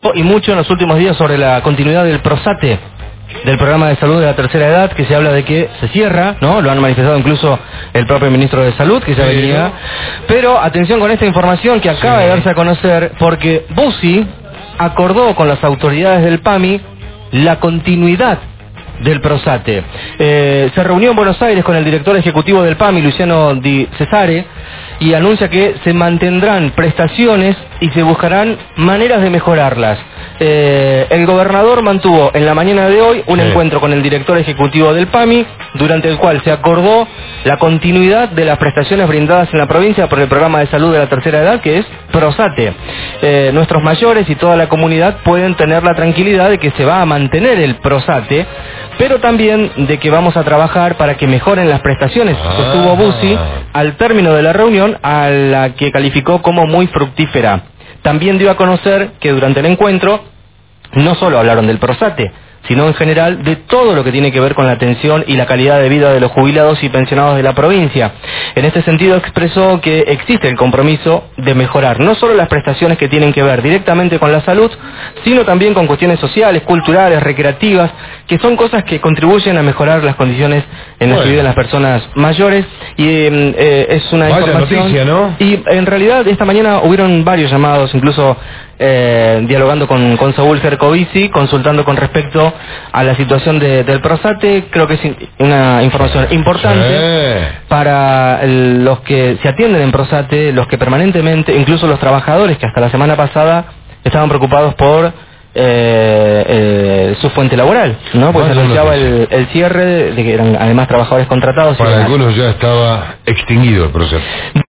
Y mucho en los últimos días sobre la continuidad del PROSATE, del programa de salud de la tercera edad, que se habla de que se cierra, ¿no? Lo han manifestado incluso el propio ministro de Salud, que ya venía. Pero atención con esta información que acaba de darse a conocer, porque Bussi acordó con las autoridades del PAMI la continuidad del PROSATE. Se reunió en Buenos Aires con el director ejecutivo del PAMI, Luciano Di Cesare, y anuncia que se mantendrán prestaciones y se buscarán maneras de mejorarlas. El gobernador mantuvo en la mañana de hoy un encuentro con el director ejecutivo del PAMI, durante el cual se acordó la continuidad de las prestaciones brindadas en la provincia por el programa de salud de la tercera edad, que es PROSATE. Nuestros mayores y toda la comunidad pueden tener la tranquilidad de que se va a mantener el PROSATE, pero también de que vamos a trabajar para que mejoren las prestaciones, sostuvo Bussi al término de la reunión, a la que calificó como muy fructífera. También dio a conocer que durante el encuentro no solo hablaron del PROSATE, sino en general de todo lo que tiene que ver con la atención y la calidad de vida de los jubilados y pensionados de la provincia. En este sentido expresó que existe el compromiso de mejorar no solo las prestaciones que tienen que ver directamente con la salud, sino también con cuestiones sociales, culturales, recreativas, que son cosas que contribuyen a mejorar las condiciones en la vida de las personas mayores. Y es una información noticia, ¿no? Y en realidad esta mañana hubieron varios llamados, incluso dialogando con Saúl Cercovici, consultando con respecto a la situación del PROSATE. Creo que es una información importante para los que se atienden en PROSATE, los que permanentemente, incluso los trabajadores que hasta la semana pasada estaban preocupados por su fuente laboral, ¿no? Porque se anunciaba el cierre de que eran además trabajadores contratados. Para algunos ya estaba extinguido el PROSATE.